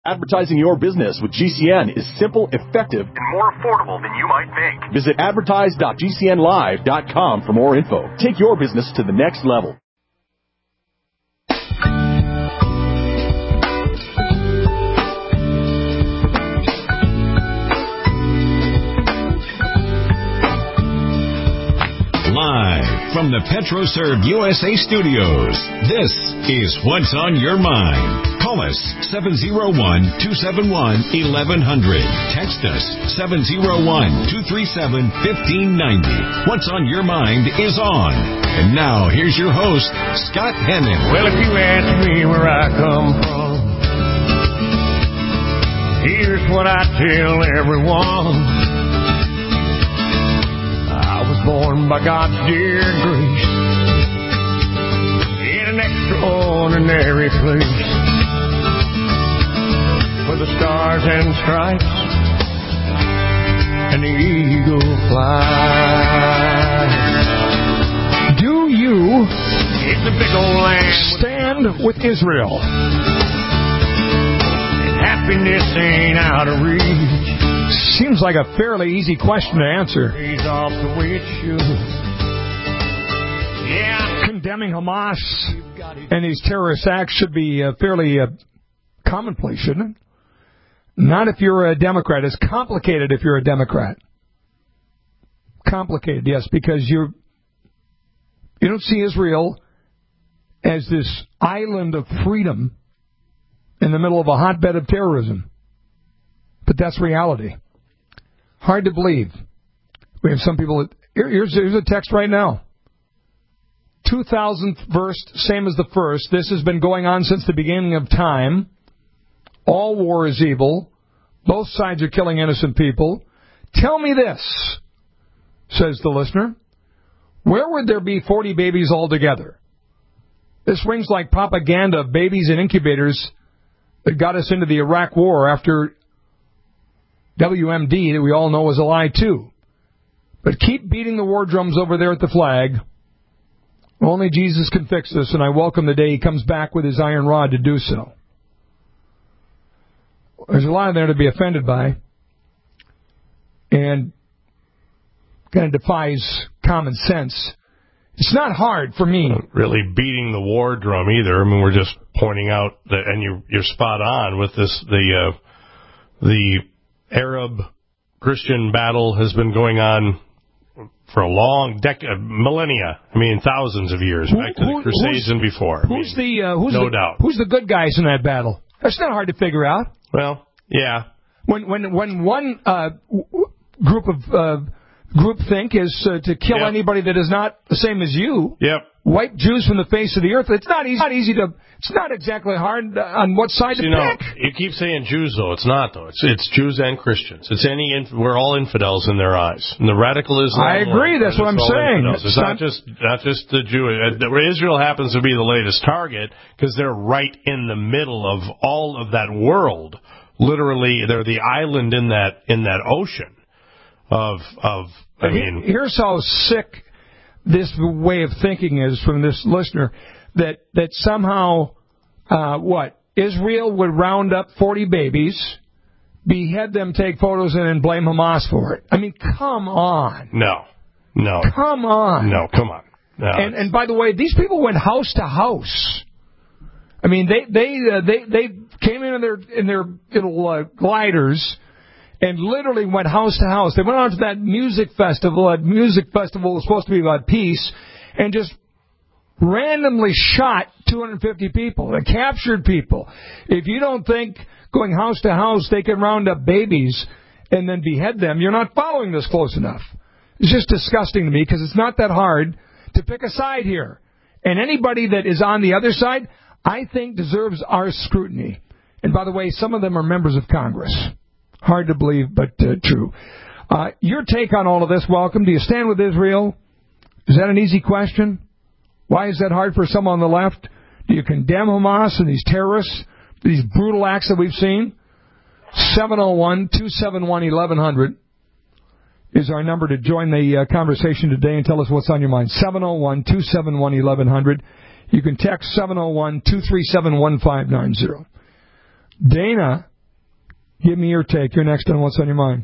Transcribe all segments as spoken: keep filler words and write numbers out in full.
Advertising your business with G C N is simple, effective, and more affordable than you might think. Visit advertise dot g c n live dot com for more info. Take your business to the next level. Live from the PetroServe U S A studios, this is What's on Your Mind. Call us seven oh one, two seven one, eleven hundred. Text us seven oh one, two three seven, one five nine oh. What's on Your Mind is on. And now, here's your host, Scott Hennon. Well, if you ask me where I come from, here's what I tell everyone. I was born by God's dear grace in an extraordinary place where the stars and stripes and the eagle flies. Do you it's a big old land stand with Israel? Happiness ain't out of reach. Seems like a fairly easy question to answer. Off the yeah. Condemning Hamas and these terrorist acts should be uh, fairly uh, commonplace, shouldn't it? Not if you're a Democrat. It's complicated if you're a Democrat. Complicated, yes, because you're you don't see Israel as this island of freedom in the middle of a hotbed of terrorism. But that's reality. Hard to believe. We have some people that... Here, here's, here's a text right now. two thousandth verse, same as the first. This has been going on since the beginning of time. All war is evil. Both sides are killing innocent people. Tell me this, says the listener. Where would there be forty babies altogether? This rings like propaganda of babies in incubators that got us into the Iraq War after W M D that we all know is a lie too. But keep beating the war drums over there at the flag. Only Jesus can fix this, and I welcome the day he comes back with his iron rod to do so. There's a lot there to be offended by, and kind of defies common sense. It's not hard for me. Not really beating the war drum either. I mean, we're just pointing out that, and you're, you're spot on with this. The uh, the Arab Christian battle has been going on for a long decade, millennia. I mean, thousands of years, who, back to who, the Crusades and before. Who's I mean, the uh, who's no the, doubt? Who's the good guys in that battle? That's not hard to figure out. Well, yeah. When when when one uh, group of uh, groupthink is uh, to kill yep. anybody that is not the same as you. Yep. Wipe Jews from the face of the earth. It's not easy. Not easy to. It's not exactly hard on what side so, to you know, pick. You keep saying Jews, though. It's not, though. It's it's Jews and Christians. It's any. Inf- we're all infidels in their eyes. And the radical Islam. I agree. That's what I'm saying. It's, it's not, not just not just the Jew. Israel happens to be the latest target because they're right in the middle of all of that world. Literally, they're the island in that in that ocean of of. I mean, here's how sick this way of thinking is from this listener, that that somehow, uh, what, Israel would round up forty babies, behead them, take photos, and then blame Hamas for it. I mean, come on. No. No. Come on. No, come on. No, and and by the way, these people went house to house. I mean, they they uh, they they came in in their in their little uh, gliders and literally went house to house. They went on to that music festival. That music festival was supposed to be about peace, and just randomly shot two hundred fifty people and captured people. If you don't think going house to house they can round up babies and then behead them, you're not following this close enough. It's just disgusting to me because it's not that hard to pick a side here. And anybody that is on the other side, I think, deserves our scrutiny. And by the way, some of them are members of Congress. Hard to believe, but uh, true. Uh, your take on all of this, welcome. Do you stand with Israel? Is that an easy question? Why is that hard for some on the left? Do you condemn Hamas and these terrorists, these brutal acts that we've seen? seven oh one, two seven one, eleven hundred is our number to join the uh, conversation today and tell us what's on your mind. seven oh one, two seven one, eleven hundred. You can text seven oh one, two three seven, one five nine zero. Dana Give me your take. You're next on What's on Your Mind.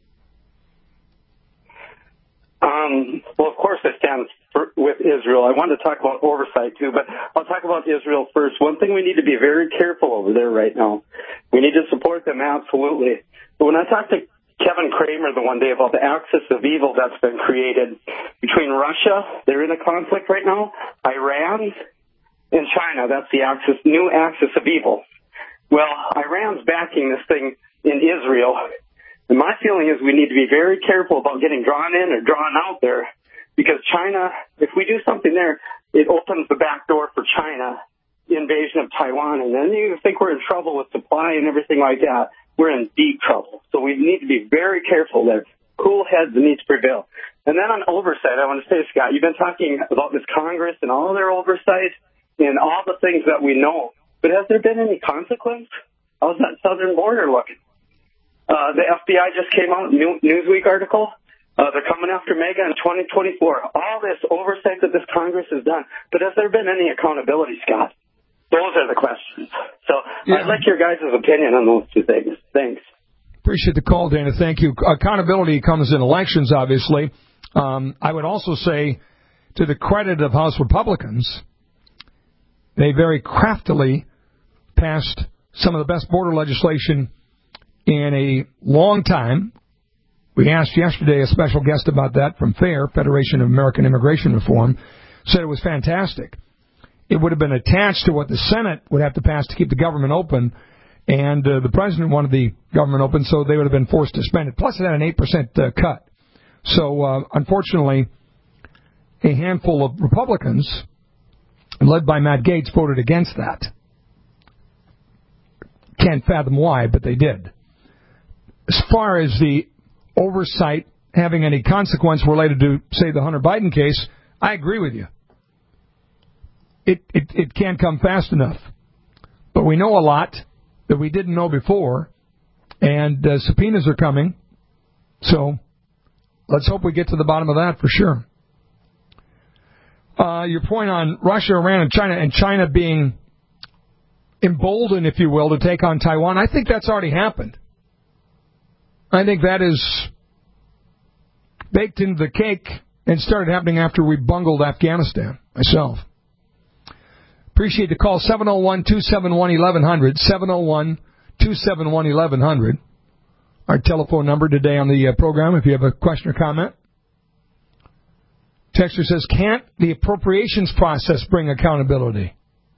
Um, well, of course I stand for, with Israel. I wanted to talk about oversight, too, but I'll talk about Israel first. One thing we need to be very careful over there right now. We need to support them, absolutely. But when I talked to Kevin Kramer the one day about the axis of evil that's been created between Russia, they're in a conflict right now, Iran, and China, that's the axis, new axis of evil. Well, Iran's backing this thing in Israel. And my feeling is we need to be very careful about getting drawn in or drawn out there, because China, if we do something there, it opens the back door for China invasion of Taiwan, and then you think we're in trouble with supply and everything like that. We're in deep trouble. So we need to be very careful there. Cool heads need to prevail. And then on oversight, I want to say, Scott, you've been talking about this Congress and all their oversight and all the things that we know. But has there been any consequence? How's that southern border looking? Uh, the F B I just came out, new Newsweek article. Uh, they're coming after Mega in twenty twenty-four. All this oversight that this Congress has done. But has there been any accountability, Scott? Those are the questions. So yeah. I'd like your guys' opinion on those two things. Thanks. Appreciate the call, Dana. Thank you. Accountability comes in elections, obviously. Um, I would also say, to the credit of House Republicans, they very craftily passed some of the best border legislation in a long time. We asked yesterday a special guest about that from FAIR, Federation of American Immigration Reform, said it was fantastic. It would have been attached to what the Senate would have to pass to keep the government open, and uh, the president wanted the government open, so they would have been forced to spend it. Plus, it had an eight percent uh, cut. So, uh, unfortunately, a handful of Republicans, led by Matt Gaetz, voted against that. Can't fathom why, but they did. As far as the oversight having any consequence related to, say, the Hunter Biden case, I agree with you. It, it, it can't come fast enough. But we know a lot that we didn't know before, and uh, subpoenas are coming. So let's hope we get to the bottom of that for sure. Uh, your point on Russia, Iran, and China, and China being emboldened, if you will, to take on Taiwan, I think that's already happened. I think that is baked into the cake and started happening after we bungled Afghanistan, myself. Appreciate the call, seven oh one, two seven one, eleven hundred, seven oh one, two seven one, eleven hundred. Our telephone number today on the uh, program if you have a question or comment. Texter says, can't the appropriations process bring accountability?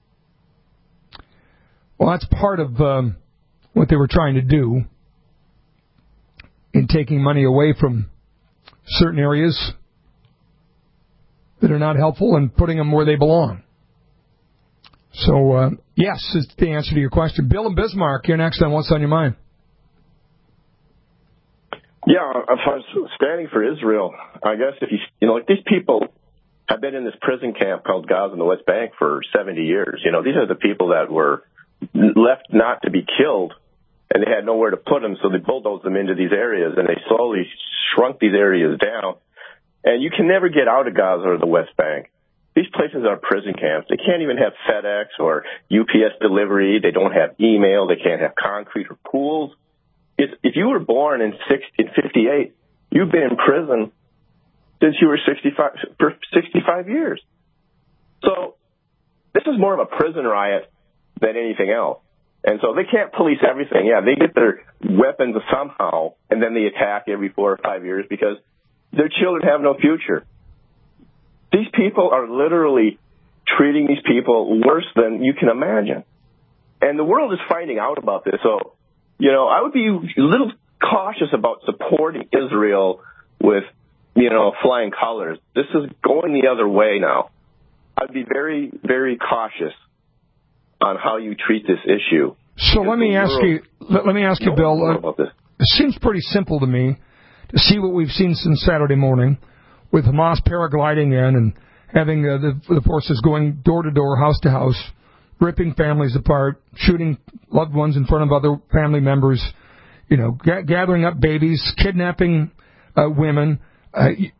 Well, that's part of um, what they were trying to do in taking money away from certain areas that are not helpful and putting them where they belong. So, uh, yes, is the answer to your question. Bill and Bismarck, you're next on What's on Your Mind. Yeah, if I was standing for Israel, I guess if you, you know, like these people have been in this prison camp called Gaza in the West Bank for seventy years. You know, these are the people that were left not to be killed, and they had nowhere to put them, so they bulldozed them into these areas, and they slowly shrunk these areas down. And you can never get out of Gaza or the West Bank. These places are prison camps. They can't even have FedEx or U P S delivery. They don't have email. They can't have concrete or pools. It's, if you were born in fifty-eight, you've been in prison since you were sixty-five, for sixty-five years. So this is more of a prison riot than anything else. And so they can't police everything. Yeah, they get their weapons somehow, and then they attack every four or five years because their children have no future. These people are literally treating these people worse than you can imagine. And the world is finding out about this. So, you know, I would be a little cautious about supporting Israel with, you know, flying colors. This is going the other way now. I'd be very, very cautious on how you treat this issue. So let me ask you, let, let me ask you, Bill. Uh, about this. It seems pretty simple to me to see what we've seen since Saturday morning, with Hamas paragliding in and having uh, the, the forces going door to door, house to house, ripping families apart, shooting loved ones in front of other family members, you know, ga- gathering up babies, kidnapping uh, women. Uh, you,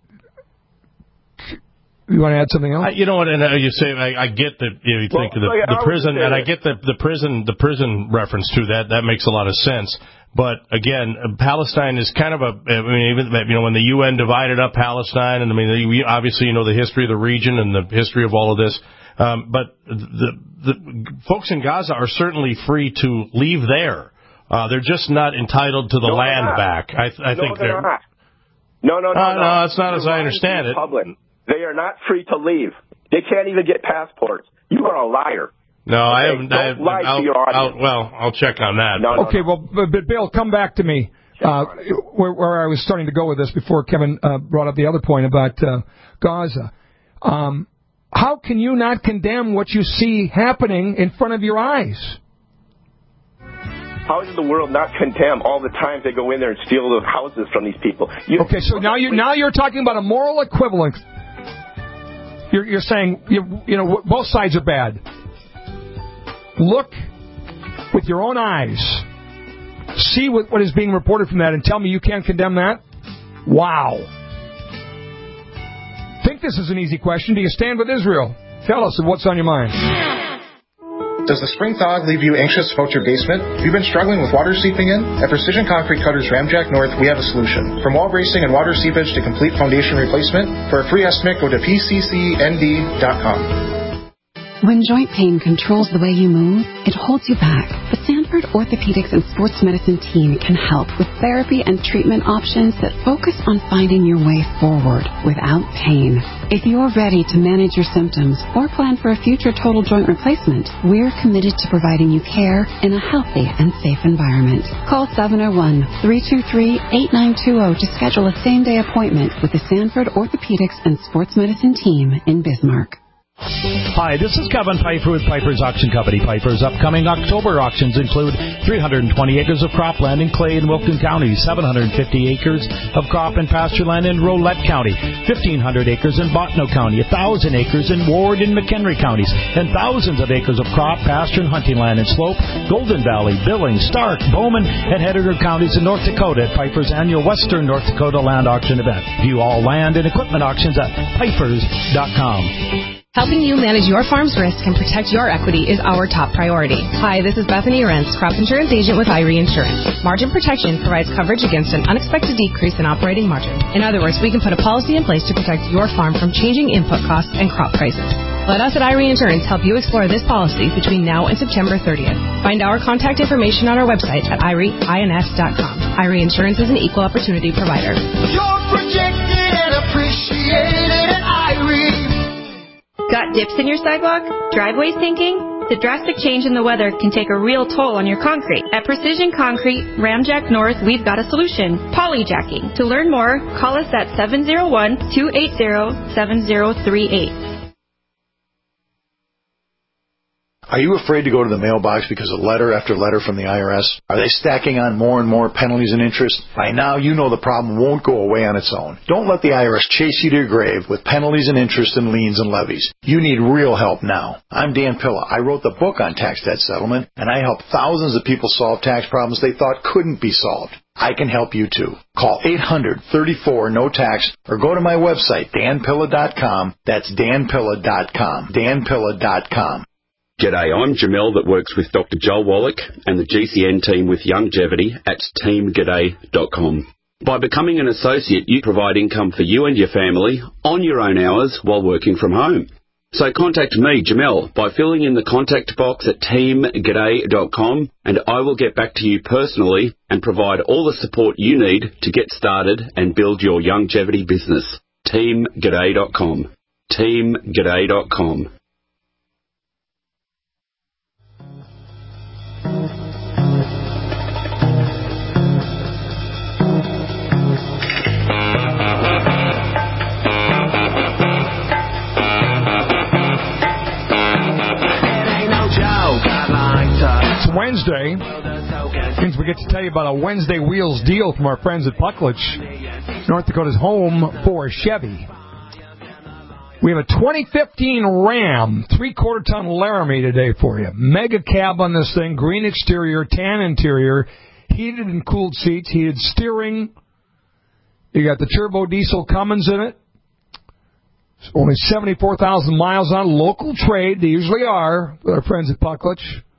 you want to add something else? I, you know what? And uh, you say I, I get that you, know, you well, think of the, the prison, and I get the the prison the prison reference to that. That makes a lot of sense. But again, Palestine is kind of a, I mean, even, you know, when the U N divided up Palestine, and I mean, we, obviously, you know, the history of the region and the history of all of this. Um, but the, the folks in Gaza are certainly free to leave there. Uh, they're just not entitled to the no, land back. I, I no, think they're, they're. Not. No, no, no, uh, no. No, that's not as I understand it. Public. They are not free to leave. They can't even get passports. You are a liar. No, okay, I haven't. Don't I haven't, lie I'll, to your audience. I'll, well, I'll check on that. No, no, okay, no. well, but, but Bill, come back to me uh, where, where I was starting to go with this before Kevin uh, brought up the other point about uh, Gaza. Um, how can you not condemn what you see happening in front of your eyes? How does the world not condemn all the times they go in there and steal the houses from these people? You, okay, so now you now you're talking about a moral equivalence. You're, you're saying you, you know both sides are bad. Look with your own eyes. See what, what is being reported from that, and tell me you can't condemn that. Wow. Think this is an easy question. Do you stand with Israel? Tell us what's on your mind. Does the spring thaw leave you anxious about your basement? Have you been struggling with water seeping in? At Precision Concrete Cutters Ramjack North, we have a solution. From wall bracing and water seepage to complete foundation replacement, for a free estimate, go to P C C N D dot com. When joint pain controls the way you move, it holds you back. The Sanford Orthopedics and Sports Medicine team can help with therapy and treatment options that focus on finding your way forward without pain. If you're ready to manage your symptoms or plan for a future total joint replacement, we're committed to providing you care in a healthy and safe environment. Call seven oh one, three two three, eight nine two zero to schedule a same-day appointment with the Sanford Orthopedics and Sports Medicine team in Bismarck. Hi, this is Kevin Piper with Piper's Auction Company. Piper's upcoming October auctions include three hundred twenty acres of cropland in Clay and Wilton counties, seven hundred fifty acres of crop and pasture land in Rolette County, fifteen hundred acres in Bottineau County, one thousand acres in Ward and McHenry counties, and thousands of acres of crop, pasture, and hunting land in Slope, Golden Valley, Billings, Stark, Bowman, and Heidegger counties in North Dakota at Piper's annual Western North Dakota Land Auction event. View all land and equipment auctions at pipers dot com. Helping you manage your farm's risk and protect your equity is our top priority. Hi, this is Bethany Arentz, crop insurance agent with I R E Insurance. Margin protection provides coverage against an unexpected decrease in operating margin. In other words, we can put a policy in place to protect your farm from changing input costs and crop prices. Let us at I R E Insurance help you explore this policy between now and September thirtieth. Find our contact information on our website at I R E ins dot com. I R E Insurance is an equal opportunity provider. You're protected and appreciated at I R E. Got dips in your sidewalk? Driveway sinking? The drastic change in the weather can take a real toll on your concrete. At Precision Concrete, Ramjack North, we've got a solution. Polyjacking. To learn more, call us at seven oh one, two eight zero, seven zero three eight. Are you afraid to go to the mailbox because of letter after letter from the I R S? Are they stacking on more and more penalties and interest? By now, you know the problem won't go away on its own. Don't let the I R S chase you to your grave with penalties and interest and liens and levies. You need real help now. I'm Dan Pilla. I wrote the book on tax debt settlement, and I help thousands of people solve tax problems they thought couldn't be solved. I can help you too. Call eight hundred, thirty-four, no tax or go to my website, dan pilla dot com. That's dan pilla dot com. dan pilla dot com. G'day, I'm Jamel that works with Doctor Joel Wallach and the G C N team with Longevity at team g'day dot com. By becoming an associate, you provide income for you and your family on your own hours while working from home. So contact me, Jamel, by filling in the contact box at team g'day dot com, and I will get back to you personally and provide all the support you need to get started and build your longevity business. team g'day dot com. team g'day dot com. It's Wednesday. Means we get to tell you about a Wednesday Wheels deal from our friends at Puckledge, North Dakota's home for Chevy. We have a twenty fifteen Ram, three-quarter ton Laramie today for you. Mega cab on this thing, green exterior, tan interior, heated and cooled seats, heated steering. You got the turbo diesel Cummins in it. It's only seventy-four thousand miles on local trade. They usually are with our friends at Puckledge.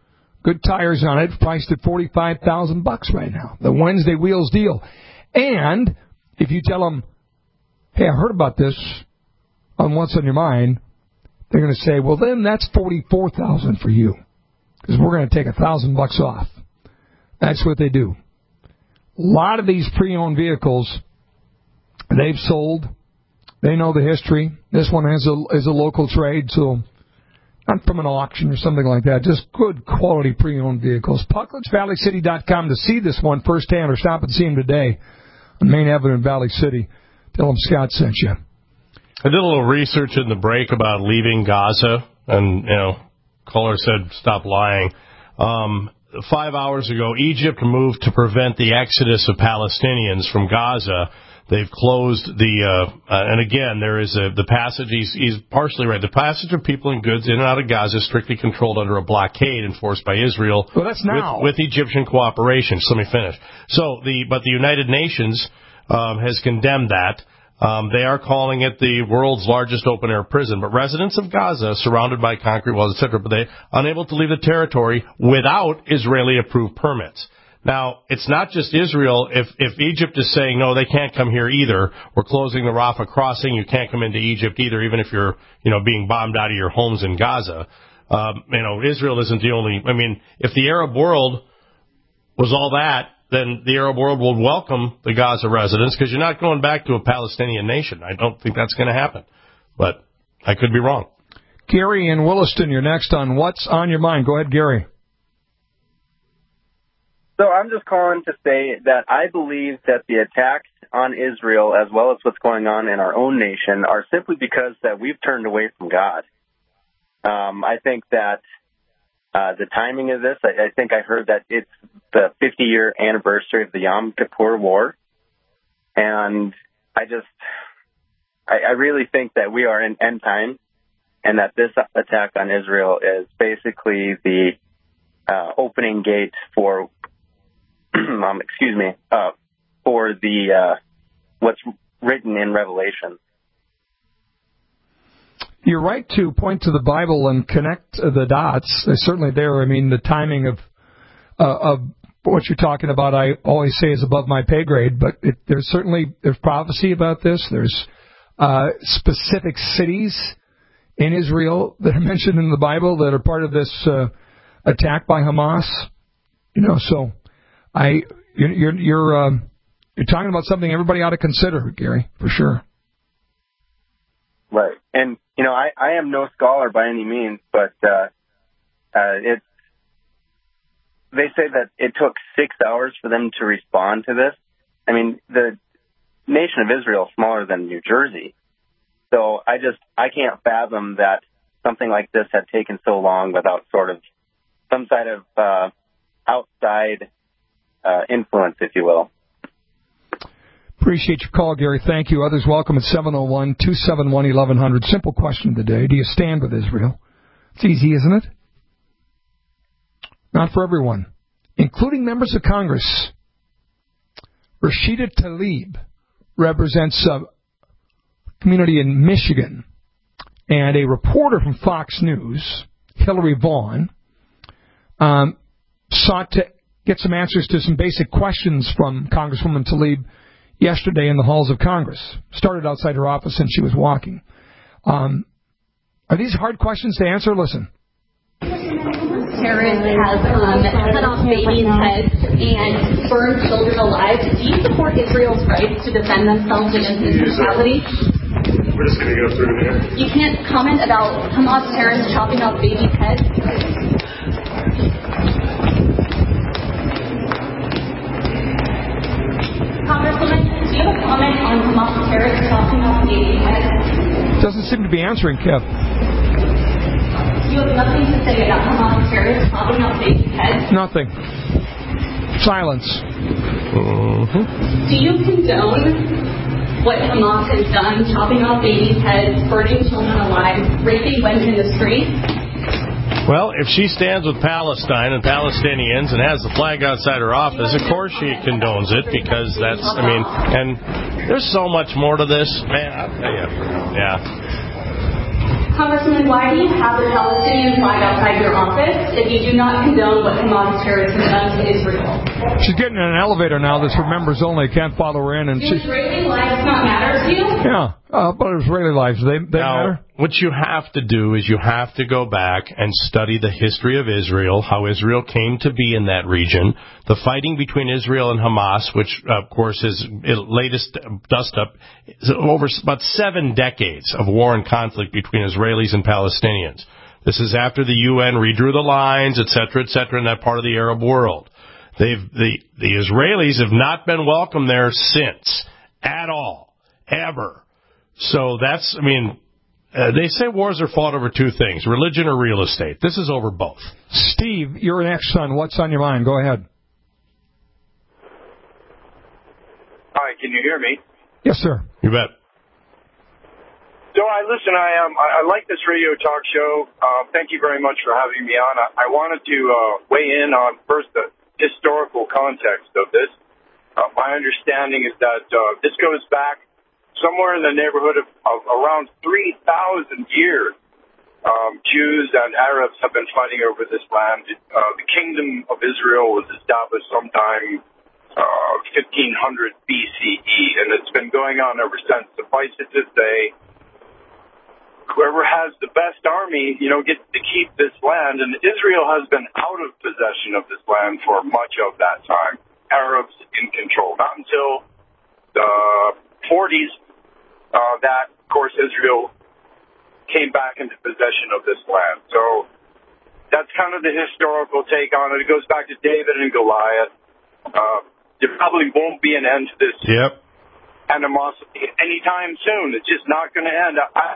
Good tires on it, priced at forty-five thousand bucks right now. The Wednesday Wheels deal. And if you tell them, hey, I heard about this on What's on Your Mind, they're going to say, well, then that's forty-four thousand for you, because we're going to take a thousand bucks off. That's what they do. A lot of these pre-owned vehicles, they've sold. They know the history. This one has a, is a local trade, so not from an auction or something like that. Just good quality pre-owned vehicles. Puckledge Valley City dot com to see this one firsthand, or stop and see him today on Main Avenue in Valley City. Tell him Scott sent you. I did a little research in the break about leaving Gaza, and, you know, caller said stop lying. Um, five hours ago, Egypt moved to prevent the exodus of Palestinians from Gaza. They've closed the, uh, uh, and again, there is a, the passage, he's, he's partially right, the passage of people and goods in and out of Gaza is strictly controlled under a blockade enforced by Israel. Well, that's now. With, with Egyptian cooperation. So let me finish. So the, but the United Nations, um, has condemned that. Um, they are calling it the world's largest open-air prison. But residents of Gaza, surrounded by concrete walls, et cetera, but they unable to leave the territory without Israeli-approved permits. Now, it's not just Israel. If, if Egypt is saying, no, they can't come here either, we're closing the Rafah crossing, you can't come into Egypt either, even if you're, you know, being bombed out of your homes in Gaza. Um, you know, Israel isn't the only, I mean, if the Arab world was all that, then the Arab world will welcome the Gaza residents, because you're not going back to a Palestinian nation. I don't think that's going to happen. But I could be wrong. Gary in Williston, you're next on What's on Your Mind. Go ahead, Gary. So I'm just calling to say that I believe that the attacks on Israel, as well as what's going on in our own nation, are simply because that we've turned away from God. Um, I think that uh, the timing of this, I, I think I heard that it's the fifty-year anniversary of the Yom Kippur War. And I just, I, I really think that we are in end time, and that this attack on Israel is basically the uh, opening gate for um, excuse me, uh, for the uh, what's written in Revelation. You're right to point to the Bible and connect the dots. They're certainly there. I mean, the timing of uh, of what you're talking about, I always say, is above my pay grade. But it, there's certainly there's prophecy about this. There's uh, specific cities in Israel that are mentioned in the Bible that are part of this uh, attack by Hamas. You know, so. I you're you're you're, um, you're talking about something everybody ought to consider, Gary, for sure. Right, and you know I, I am no scholar by any means, but uh, uh, it they say that it took six hours for them to respond to this. I mean, the nation of Israel is smaller than New Jersey, so I just I can't fathom that something like this had taken so long without sort of some side of uh, outside. Uh, influence, if you will. Appreciate your call, Gary. Thank you. Others welcome at seven oh one, two seven one, eleven hundred. Simple question of the day. Do you stand with Israel? It's easy, isn't it? Not for everyone, including members of Congress. Rashida Tlaib represents a community in Michigan, and a reporter from Fox News, Hillary Vaughn, um, sought to get some answers to some basic questions from Congresswoman Tlaib yesterday in the halls of Congress. Started outside her office and she was walking. Um, are these hard questions to answer? Listen. Terrorists have um, cut off babies' heads and burned children alive. Do you support Israel's right to defend themselves against this brutality? We're just going to go through there. You can't comment about Hamas terrorists chopping off babies' heads? Congresswoman, do you have a comment on Hamas terrorists chopping off babies' heads? Doesn't seem to be answering, Kev. You have nothing to say about Hamas terrorists chopping off babies' heads? Nothing. Silence. Uh-huh. Do you condone what Hamas has done, chopping off babies' heads, burning children alive, raping women in the street? Well, if she stands with Palestine and Palestinians and has the flag outside her office, of course she condones it, because that's, I mean, and there's so much more to this. Man, I'll tell you. Yeah. Congressman, why do you have the Palestinian flag outside your office if you do not condone what Hamas terrorists have done to Israel? She's getting in an elevator now that's for members only. Can't follow her in. And do she's... Israeli lives not matter to you? Yeah, uh, but Israeli lives, they, they now, matter? What you have to do is you have to go back and study the history of Israel, how Israel came to be in that region, the fighting between Israel and Hamas, which, of course, is latest dust-up, over about seven decades of war and conflict between Israelis and Palestinians. This is after the U N redrew the lines, et cetera, et cetera, in that part of the Arab world. They've, the, the Israelis have not been welcome there since, at all, ever. So that's, I mean, uh, they say wars are fought over two things, religion or real estate. This is over both. Steve, you're an ex-son. What's on your mind? Go ahead. Hi, can you hear me? Yes, sir. You bet. So I listen. I um I, I like this radio talk show. Uh, thank you very much for having me on. I, I wanted to uh, weigh in on first the historical context of this. Uh, my understanding is that uh, this goes back somewhere in the neighborhood of, of around three thousand years. Um, Jews and Arabs have been fighting over this land. Uh, the Kingdom of Israel was established sometime uh, fifteen hundred B C E, and it's been going on ever since. Suffice it to say, whoever has the best army, you know, gets to keep this land. And Israel has been out of possession of this land for much of that time. Arabs in control. Not until the forties uh, that, of course, Israel came back into possession of this land. So that's kind of the historical take on it. It goes back to David and Goliath. Uh, there probably won't be an end to this yep. animosity anytime soon. It's just not going to end. I,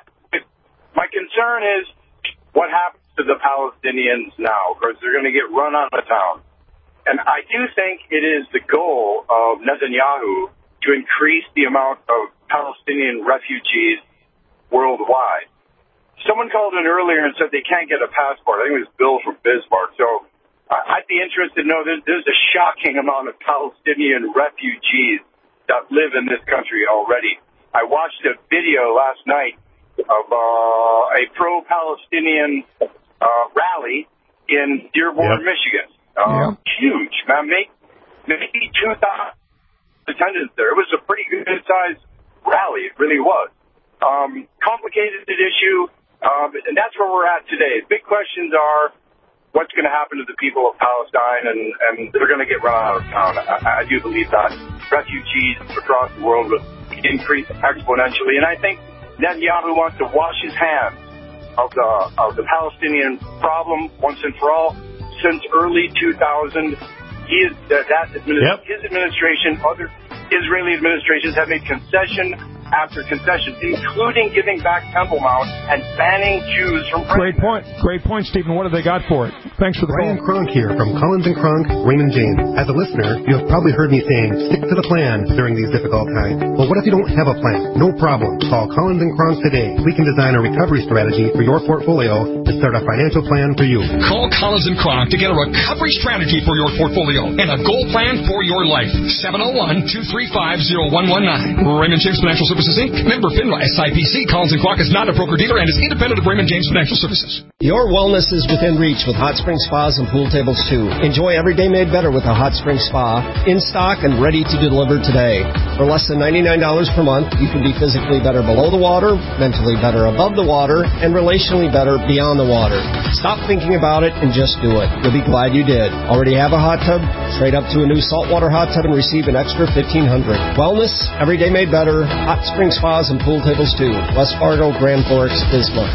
My concern is what happens to the Palestinians now, because they're going to get run out of town. And I do think it is the goal of Netanyahu to increase the amount of Palestinian refugees worldwide. Someone called in earlier and said they can't get a passport. I think it was Bill from Bismarck. So I'd be interested to know there's, there's a shocking amount of Palestinian refugees that live in this country already. I watched a video last night of uh, a pro-Palestinian uh, rally in Dearborn, yep. Michigan. Uh, yep. Huge, man. Maybe, maybe two thousand attendants there. It was a pretty good-sized rally. It really was. Um, complicated issue, um, and that's where we're at today. Big questions are what's going to happen to the people of Palestine, and, and they're going to get run out of town. I, I do believe that. Refugees across the world will increase exponentially, and I think Netanyahu wants to wash his hands of the of the Palestinian problem once and for all. Since early two thousand, he is that, that administ- yep. his administration, other Israeli administrations have made concession after concession, including giving back Temple Mount and banning Jews from praying. Great point. Great point, Stephen. What have they got for it? Thanks for the Brian call. Cronk here from Collins and Cronk, Raymond James. As a listener, you have probably heard me saying, stick to the plan during these difficult times. Well, what if you don't have a plan? No problem. Call Collins and Cronk today. We can design a recovery strategy for your portfolio and start a financial plan for you. Call Collins and Cronk to get a recovery strategy for your portfolio and a goal plan for your life. seven oh one, two three five, oh one one nine. Raymond James Financial Services, Incorporated. Member FINRA S I P C. Collins and Cronk is not a broker-dealer and is independent of Raymond James Financial Services. Your wellness is within reach with Hot Spring Spas and Pool Tables, too. Enjoy every day made better with a Hot Spring Spa, in stock and ready to deliver today. For less than ninety-nine dollars per month, you can be physically better below the water, mentally better above the water, and relationally better beyond the water. Stop thinking about it and just do it. You'll be glad you did. Already have a hot tub? Trade up to a new saltwater hot tub and receive an extra fifteen hundred dollars. Wellness, every day made better. Hot Spring Spas and Pool Tables, too. West Fargo, Grand Forks, Bismarck.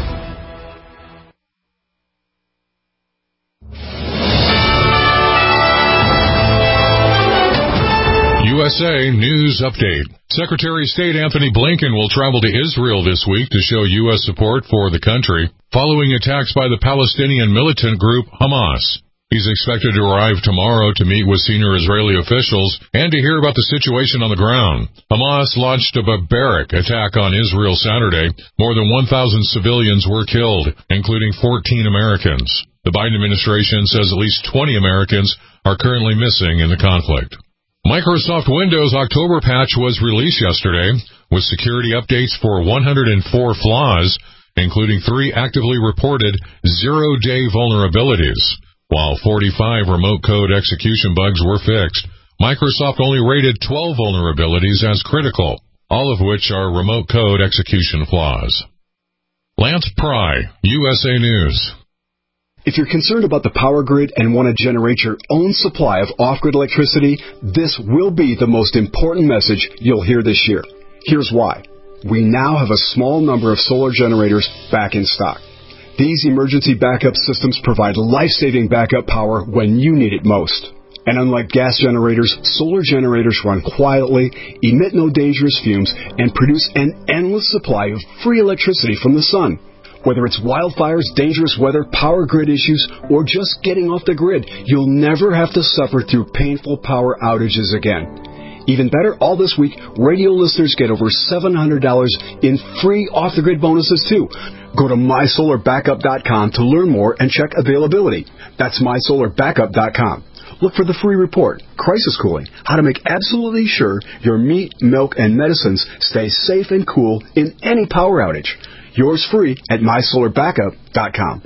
U S A News Update. Secretary of State Anthony Blinken will travel to Israel this week to show U S support for the country following attacks by the Palestinian militant group Hamas. He's expected to arrive tomorrow to meet with senior Israeli officials and to hear about the situation on the ground. Hamas launched a barbaric attack on Israel Saturday. More than one thousand civilians were killed, including fourteen Americans. The Biden administration says at least twenty Americans are currently missing in the conflict. Microsoft Windows October patch was released yesterday with security updates for one hundred four flaws including three actively reported zero-day vulnerabilities. While forty-five remote code execution bugs were fixed, Microsoft only rated twelve vulnerabilities as critical, all of which are remote code execution flaws. Lance Pry, U S A News. If you're concerned about the power grid and want to generate your own supply of off-grid electricity, this will be the most important message you'll hear this year. Here's why. We now have a small number of solar generators back in stock. These emergency backup systems provide life-saving backup power when you need it most. And unlike gas generators, solar generators run quietly, emit no dangerous fumes, and produce an endless supply of free electricity from the sun. Whether it's wildfires, dangerous weather, power grid issues, or just getting off the grid, you'll never have to suffer through painful power outages again. Even better, all this week, radio listeners get over seven hundred dollars in free off-the-grid bonuses, too. Go to my solar backup dot com to learn more and check availability. That's my solar backup dot com. Look for the free report, Crisis Cooling, how to make absolutely sure your meat, milk, and medicines stay safe and cool in any power outage. Yours free at my solar backup dot com.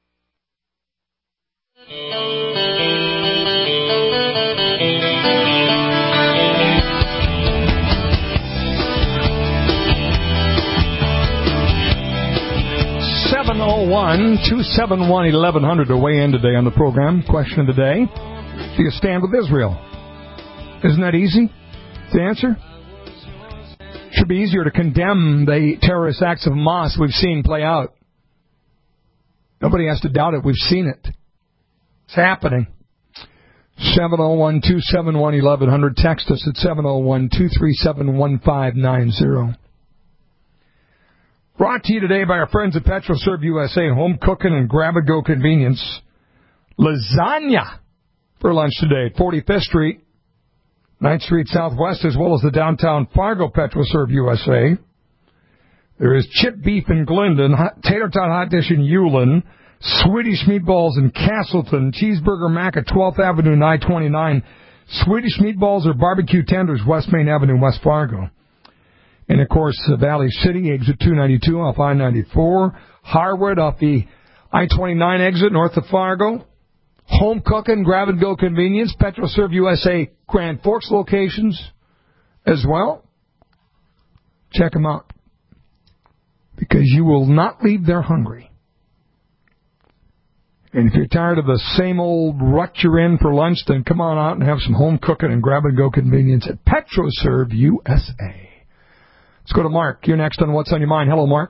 seven oh one, two seven one, eleven hundred to weigh in today on the program. Question of the day. Do you stand with Israel? Isn't that easy to answer? Should be easier to condemn the terrorist acts of Hamas we've seen play out. Nobody has to doubt it. We've seen it. It's happening. seven oh one, two seven one, eleven hundred. Text us at seven oh one, two three seven, one five nine zero. Brought to you today by our friends at PetroServe U S A, home cooking and grab-and-go convenience. Lasagna for lunch today at forty-fifth Street, ninth Street Southwest, as well as the downtown Fargo PetroServe U S A. There is chip beef in Glendon, hot, tater tot hot dish in Hewlin, Swedish meatballs in Castleton, cheeseburger mac at twelfth Avenue and I twenty-nine, Swedish meatballs or barbecue tenders, West Main Avenue, West Fargo. And, of course, Valley City, exit two ninety-two off I ninety-four, Harwood off the I twenty-nine exit north of Fargo. Home cooking, grab-and-go convenience, PetroServe U S A Grand Forks locations as well. Check them out, because you will not leave there hungry. And if you're tired of the same old rut you're in for lunch, then come on out and have some home cooking and grab-and-go convenience at PetroServe U S A. Let's go to Mark. You're next on What's on Your Mind. Hello, Mark.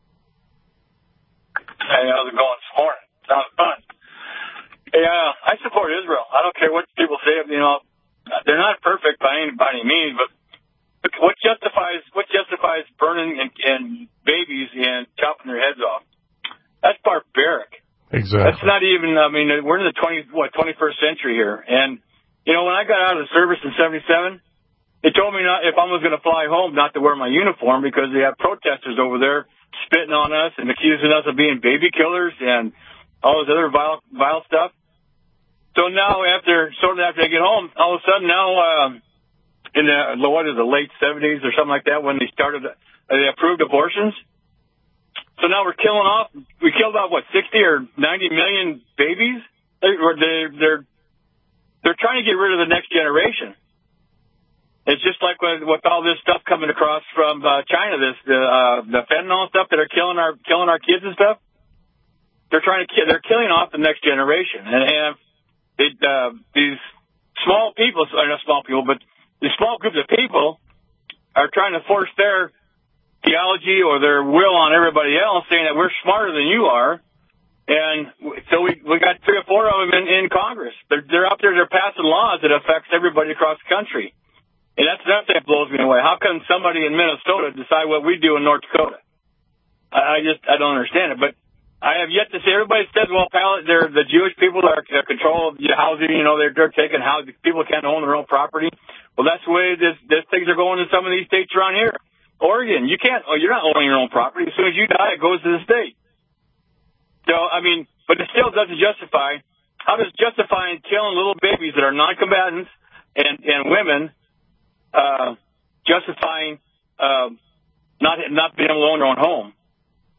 Hey, how's it going this morning? Sounds fun. Hey, uh, I support Israel. I don't care what people say. You know, they're not perfect by any, by any means, but what justifies what justifies burning and, and babies and chopping their heads off? That's barbaric. Exactly. That's not even. I mean, we're in the twenty what twenty-first century here, and you know, when I got out of the service in seventy-seven, they told me not, if I was going to fly home, not to wear my uniform because they have protesters over there spitting on us and accusing us of being baby killers and all this other vile, vile stuff. So now, after sort of after I get home, all of a sudden now, um, in the what is the late seventies or something like that, when they started, uh, they approved abortions. So now we're killing off. We killed off what sixty or ninety million babies. They're they're they're, they're trying to get rid of the next generation. It's just like with, with all this stuff coming across from uh, China, this the uh, the fentanyl stuff that are killing our killing our kids and stuff. They're trying to kill. They're killing off the next generation, and, and it, uh, these small people, or not small people, but these small groups of people are trying to force their theology or their will on everybody else, saying that we're smarter than you are. And so we we got three or four of them in, in Congress. They're they're out there. They're passing laws that affects everybody across the country. And that's that that blows me away. How can somebody in Minnesota decide what we do in North Dakota? I, I just I don't understand it. But I have yet to see. Everybody says, well, they're the Jewish people that are in control of the housing. You know, they're they're taking housing. People can't own their own property. Well, that's the way this this things are going in some of these states around here. Oregon, you can't. Oh, you're not owning your own property. As soon as you die, it goes to the state. So I mean, but it still doesn't justify. How does justifying killing little babies that are non-combatants and and women? Uh, justifying uh, not not being able to own their own home.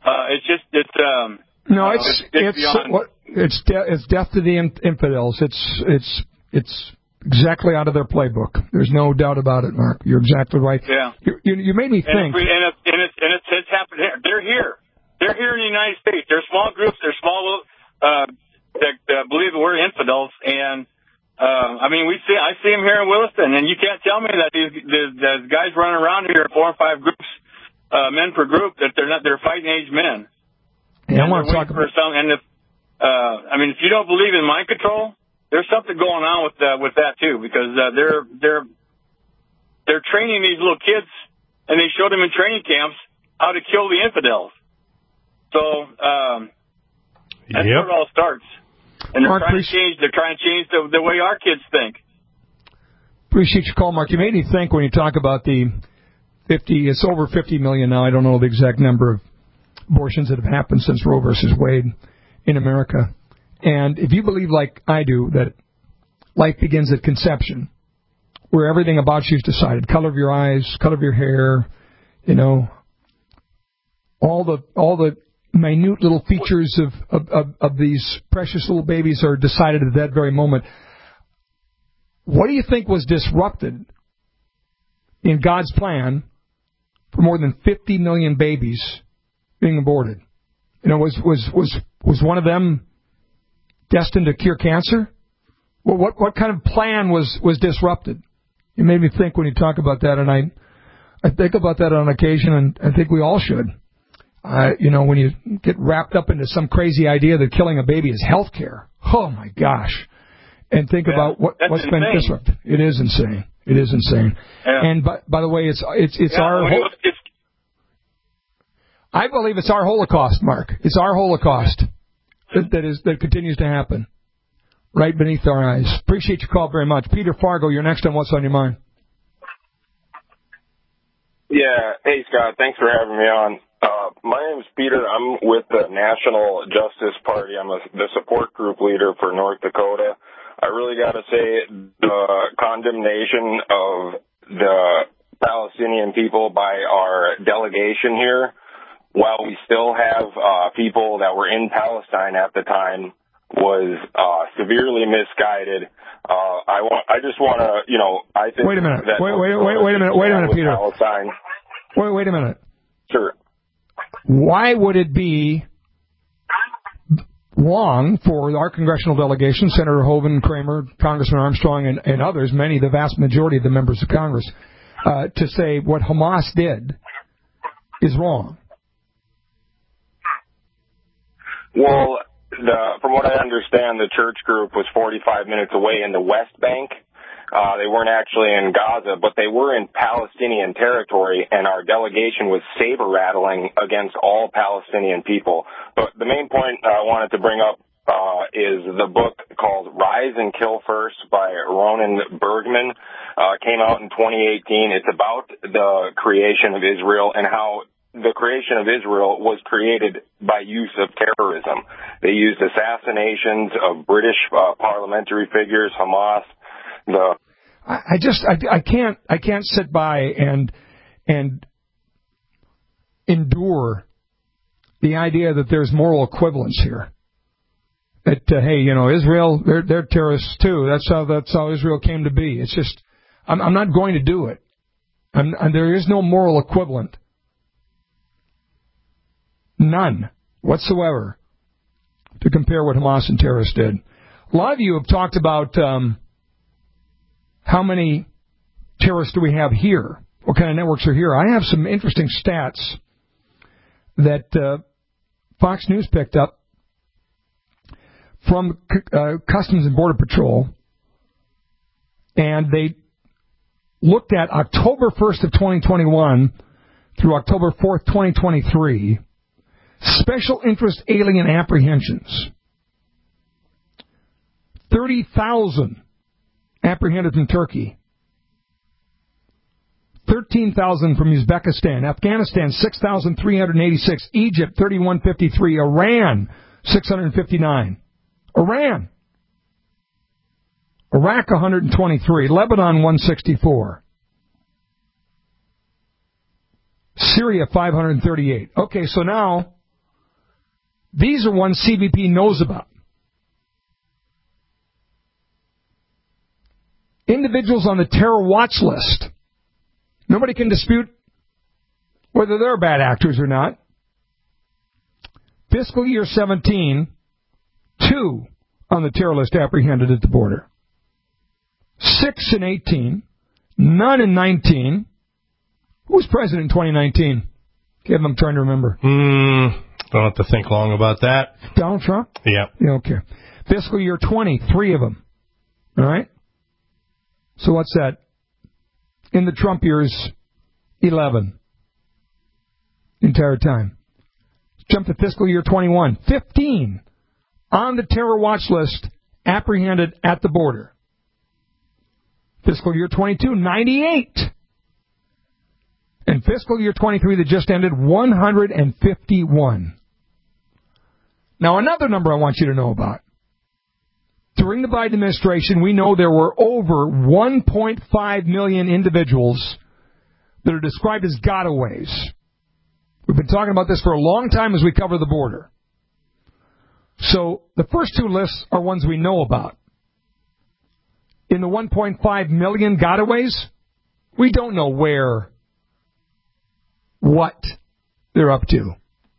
Uh, it's just it's um. No, uh, it's it's it's what it's de- it's death to the in- infidels. It's it's it's exactly out of their playbook. There's no doubt about it, Mark. You're exactly right. Yeah. You you, you made me And, think. if we, and, it, and, it, and it's, it's happened here. They're here. They're here in the United States. They're small groups. They're small uh, that uh, believe that we're infidels. And uh, I mean, we see. I see them here in Williston, and you can't tell me that these the, the guys running around here, four or five groups, uh, men per group, that they're not. They're fighting age men. Yeah, I and want to they're talk waiting for about. some. And if uh, I mean, if you don't believe in mind control, there's something going on with uh, with that too, because uh, they're they're they're training these little kids, and they showed them in training camps how to kill the infidels. So um, that's yep. where it all starts. And they're Mark, trying to change. They're trying to change the, the way our kids think. Appreciate your call, Mark. You made me think when you talk about the fifty. It's over fifty million now. I don't know the exact number of abortions that have happened since Roe versus Wade in America. And if you believe, like I do, that life begins at conception, where everything about you is decided, color of your eyes, color of your hair, you know, all the all the minute little features of, of, of, of these precious little babies are decided at that very moment. What do you think was disrupted in God's plan for more than fifty million babies being aborted? You know, was was was was one of them destined to cure cancer? Well, what what kind of plan was, was disrupted? It made me think when you talk about that, and I I think about that on occasion, and I think we all should. Uh, you know, when you get wrapped up into some crazy idea that killing a baby is health care, oh my gosh. And think yeah, about what, what's insane. been disrupted. It is insane. It is insane. Yeah. And by, by the way, it's it's it's yeah, our. Hol- it's, I believe it's our Holocaust, Mark. It's our Holocaust that, that is that continues to happen right beneath our eyes. Appreciate your call very much, Peter Fargo. You're next on What's on Your Mind. Yeah. Hey, Scott. Thanks for having me on. Uh, my name is Peter. I'm with the National Justice Party. I'm a, the support group leader for North Dakota. I really got to say the condemnation of the Palestinian people by our delegation here, while we still have uh, people that were in Palestine at the time, was uh, severely misguided. Uh, I want. I just want to, you know, I think. Wait a minute. That wait, wait, wait, wait a minute. Wait a minute, Peter. Palestine. Wait, wait a minute. Sure. Why would it be wrong for our congressional delegation, Senator Hoeven, Kramer, Congressman Armstrong, and, and others, many, the vast majority of the members of Congress, uh, to say what Hamas did is wrong? Well, the, from what I understand, the church group was forty-five minutes away in the West Bank. Uh, they weren't actually in Gaza, but they were in Palestinian territory, and our delegation was saber-rattling against all Palestinian people. But the main point I wanted to bring up uh, is the book called Rise and Kill First by Ronan Bergman. Uh, came out in twenty eighteen. It's about the creation of Israel and how the creation of Israel was created by use of terrorism. They used assassinations of British uh, parliamentary figures, Hamas. The I, I just I, I can't I can't sit by and and endure the idea that there's moral equivalence here. That uh, hey, you know, Israel, they're they're terrorists too. That's how that's how Israel came to be. It's just I'm I'm not going to do it. I'm, and there is no moral equivalent. None whatsoever to compare what Hamas and terrorists did. A lot of you have talked about um, how many terrorists do we have here? What kind of networks are here? I have some interesting stats that uh, Fox News picked up from uh, Customs and Border Patrol, and they looked at October first of twenty twenty-one through October fourth, twenty twenty-three, special interest alien apprehensions. thirty thousand apprehended from Turkey, thirteen thousand from Uzbekistan, Afghanistan, six thousand three hundred eighty-six, Egypt, thirty-one fifty-three, Iran, six hundred fifty-nine, Iran, Iraq, one hundred twenty-three, Lebanon, one hundred sixty-four, Syria, five hundred thirty-eight. Okay, so now These are ones C B P knows about. Individuals on the terror watch list. Nobody can dispute whether they're bad actors or not. Fiscal year seventeen, two on the terror list apprehended at the border. Six in eighteen, none in nineteen. Who was president in twenty nineteen? Kevin, I'm trying to remember. Hmm, don't have to think long about that. Donald Trump? Yeah. Yeah, okay. Fiscal year twenty, three of them. All right? So what's that? In the Trump years, eleven. Entire time. Jump to fiscal year twenty-one. fifteen on the terror watch list, apprehended at the border. Fiscal year twenty-two, ninety-eight. And fiscal year twenty-three that just ended, one hundred fifty-one. Now, another number I want you to know about. During the Biden administration, we know there were over one point five million individuals that are described as gotaways. We've been talking about this for a long time as we cover the border. So the first two lists are ones we know about. In the one point five million gotaways, we don't know where, what they're up to.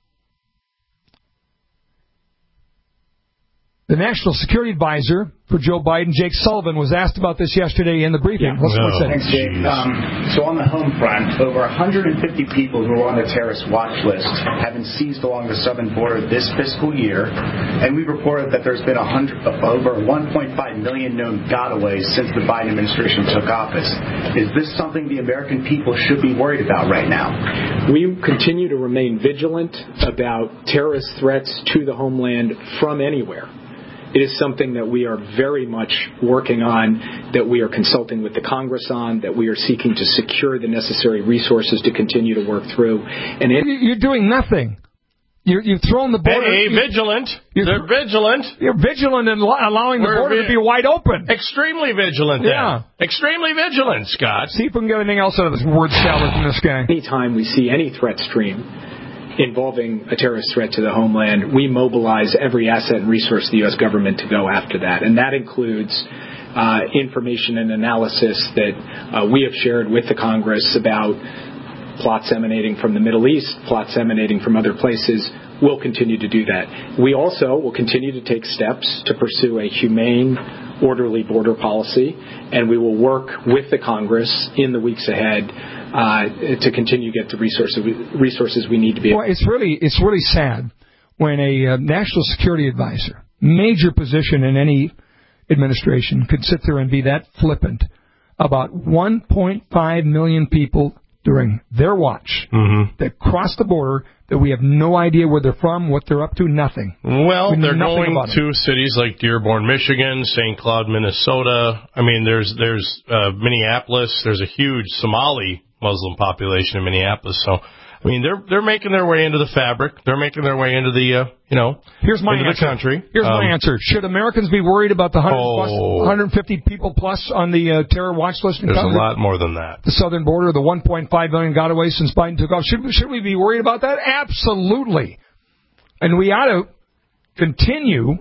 The National Security Advisor for Joe Biden, Jake Sullivan, was asked about this yesterday in the briefing. Yeah. What's, Oh, what's that? Thanks, Jake. Um, so on the home front, over one hundred fifty people who are on the terrorist watch list have been seized along the southern border this fiscal year, and we've reported that there's been a hundred, over one point five million known gotaways since the Biden administration took office. Is this something the American people should be worried about right now? We continue to remain vigilant about terrorist threats to the homeland from anywhere. It is something that we are very much working on, that we are consulting with the Congress on, that we are seeking to secure the necessary resources to continue to work through. And it, You're doing nothing. You're, you've thrown the border. Hey, you're, vigilant. You're, They're vigilant. You're vigilant in lo- allowing the We're border vi- to be wide open. Extremely vigilant, then. Yeah. Extremely vigilant, Scott. See if we can get anything else out of this word salad from this guy. Anytime we see any threat stream involving a terrorist threat to the homeland, we mobilize every asset and resource of the U S government to go after that. And that includes uh, information and analysis that uh, we have shared with the Congress about plots emanating from the Middle East, plots emanating from other places. We'll continue to do that. We also will continue to take steps to pursue a humane, orderly border policy, and we will work with the Congress in the weeks ahead uh, to continue to get the resources we, resources we need to be. Well, it's really it's really sad when a uh, national security advisor, major position in any administration, could sit there and be that flippant about one point five million people during their watch mm-hmm. that cross the border that we have no idea where they're from, what they're up to, nothing. Well, we they're going to cities like Dearborn, Michigan, Saint Cloud, Minnesota. I mean, there's there's uh, Minneapolis. There's a huge Somali Muslim population in Minneapolis. So, I mean, they're they're making their way into the fabric. They're making their way into the uh, you know Here's my into answer. the country. Here's um, my answer. Should Americans be worried about the one hundred, oh, plus, one hundred fifty people plus on the uh, terror watch list? In there's Congress? a lot more than that. The southern border, the one point five million gotaways since Biden took off. Should, should we be worried about that? Absolutely. And we ought to continue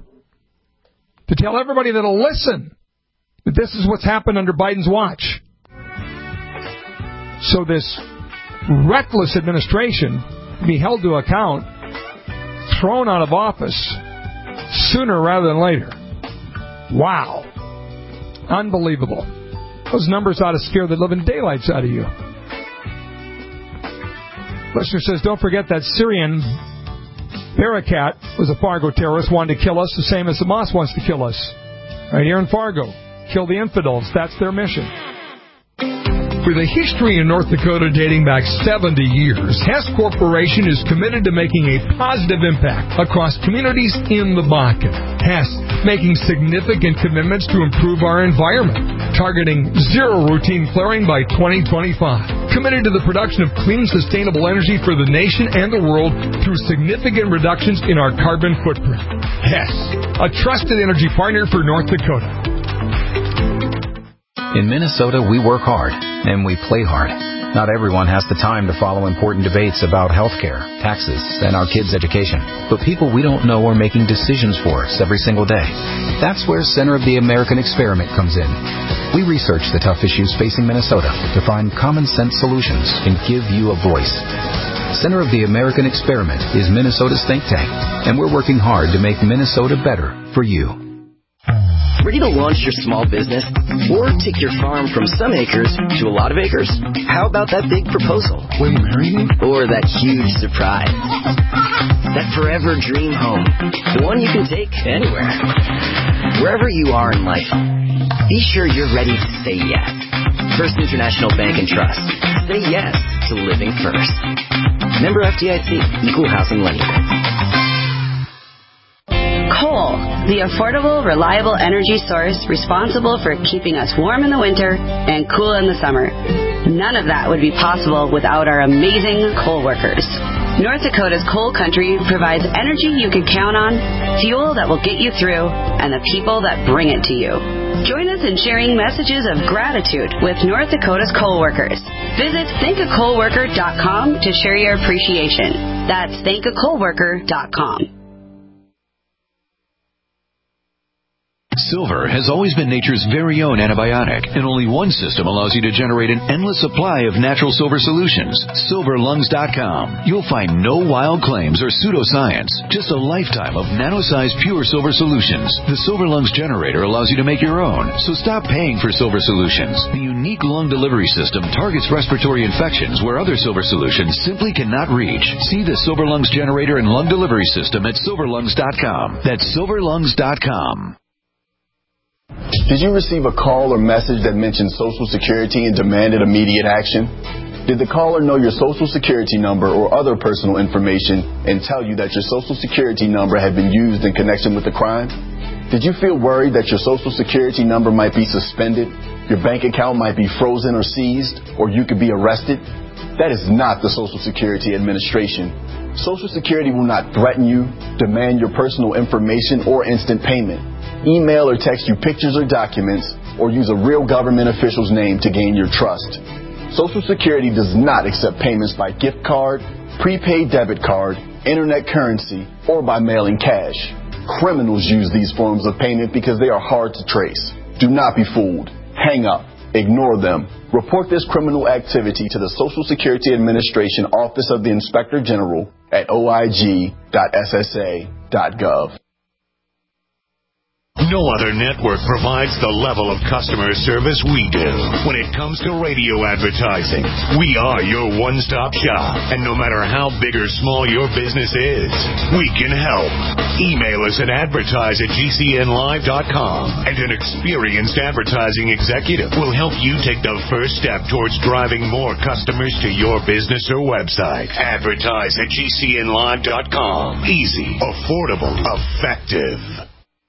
to tell everybody that'll listen that this is what's happened under Biden's watch. So this reckless administration be held to account, thrown out of office sooner rather than later. Wow. Unbelievable. Those numbers ought to scare the living daylights out of you. Listener says, don't forget that Syrian Barakat was a Fargo terrorist, wanted to kill us the same as Hamas wants to kill us. Right here in Fargo. Kill the infidels. That's their mission. With a history in North Dakota dating back seventy years, Hess Corporation is committed to making a positive impact across communities in the Bakken. Hess making significant commitments to improve our environment, targeting zero routine flaring by twenty twenty-five. Committed to the production of clean, sustainable energy for the nation and the world through significant reductions in our carbon footprint. Hess, a trusted energy partner for North Dakota. In Minnesota, we work hard and we play hard. Not everyone has the time to follow important debates about health care, taxes, and our kids' education. But people we don't know are making decisions for us every single day. That's where Center of the American Experiment comes in. We research the tough issues facing Minnesota to find common-sense solutions and give you a voice. Center of the American Experiment is Minnesota's think tank, and we're working hard to make Minnesota better for you. Ready to launch your small business? Or take your farm from some acres to a lot of acres? How about that big proposal? We're marrying? Or that huge surprise? That forever dream home. The one you can take anywhere. Wherever you are in life, be sure you're ready to say yes. First International Bank and Trust. Say yes to living first. Member F D I C. Equal Housing Lender. Coal, the affordable, reliable energy source responsible for keeping us warm in the winter and cool in the summer. None of that would be possible without our amazing coal workers. North Dakota's coal country provides energy you can count on, fuel that will get you through, and the people that bring it to you. Join us in sharing messages of gratitude with North Dakota's coal workers. Visit thank a coal worker dot com to share your appreciation. That's thank a coal worker dot com. Silver has always been nature's very own antibiotic, and only one system allows you to generate an endless supply of natural silver solutions. silver lungs dot com. You'll find no wild claims or pseudoscience, just a lifetime of nano-sized pure silver solutions. The Silver Lungs generator allows you to make your own, so stop paying for silver solutions. The unique lung delivery system targets respiratory infections where other silver solutions simply cannot reach. See the Silver Lungs generator and lung delivery system at silver lungs dot com. That's silver lungs dot com. Did you receive a call or message that mentioned Social Security and demanded immediate action? Did the caller know your Social Security number or other personal information and tell you that your Social Security number had been used in connection with the crime? Did you feel worried that your Social Security number might be suspended, your bank account might be frozen or seized, or you could be arrested? That is not the Social Security Administration. Social Security will not threaten you, demand your personal information, or instant payment. Email or text you pictures or documents, or use a real government official's name to gain your trust. Social Security does not accept payments by gift card, prepaid debit card, internet currency, or by mailing cash. Criminals use these forms of payment because they are hard to trace. Do not be fooled. Hang up. Ignore them. Report this criminal activity to the Social Security Administration Office of the Inspector General at o i g dot s s a dot gov. No other network provides the level of customer service we do. When it comes to radio advertising, we are your one-stop shop. And no matter how big or small your business is, we can help. Email us at advertise at g c n live dot com, and an experienced advertising executive will help you take the first step towards driving more customers to your business or website. Advertise at g c n live dot com. Easy, affordable, effective.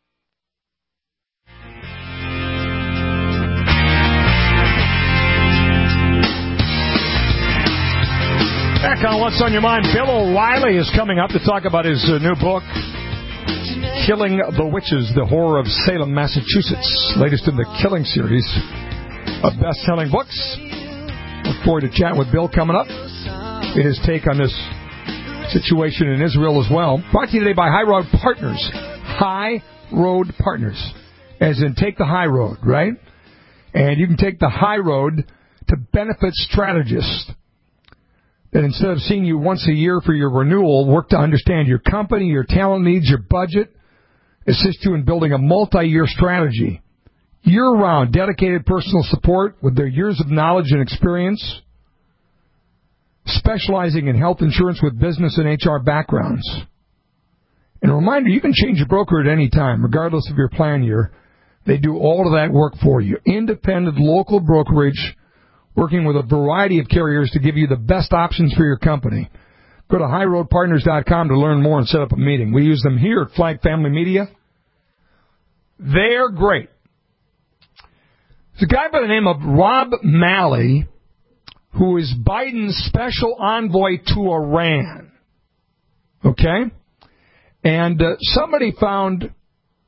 Back on What's on Your Mind, Bill O'Reilly is coming up to talk about his uh, new book, Killing the Witches, The Horror of Salem, Massachusetts, latest in the Killing series of best-selling books. Look forward to chatting with Bill coming up. Get his take on this situation in Israel as well. Brought to you today by High Road Partners. High Road Partners. As in take the high road, right? And you can take the high road to Benefit Strategist. That instead of seeing you once a year for your renewal, work to understand your company, your talent needs, your budget, assist you in building a multi-year strategy. Year-round, dedicated personal support with their years of knowledge and experience, specializing in health insurance with business and H R backgrounds. And a reminder, you can change your broker at any time, regardless of your plan year. They do all of that work for you. Independent local brokerage, working with a variety of carriers to give you the best options for your company. Go to high road partners dot com to learn more and set up a meeting. We use them here at Flag Family Media. They're great. There's a guy by the name of Rob Malley, who is Biden's special envoy to Iran. Okay? And uh, somebody found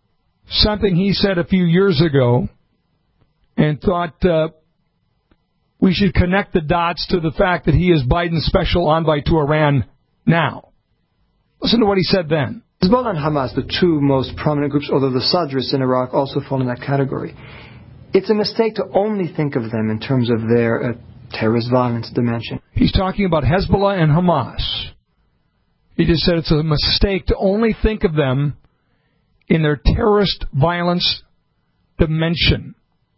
something he said a few years ago and thought... Uh, we should connect the dots to the fact that he is Biden's special envoy to Iran now. Listen to what he said then. Hezbollah and Hamas, the two most prominent groups, although the Sadrists in Iraq also fall in that category. It's a mistake to only think of them in terms of their uh, terrorist violence dimension. He's talking about Hezbollah and Hamas. He just said it's a mistake to only think of them in their terrorist violence dimension.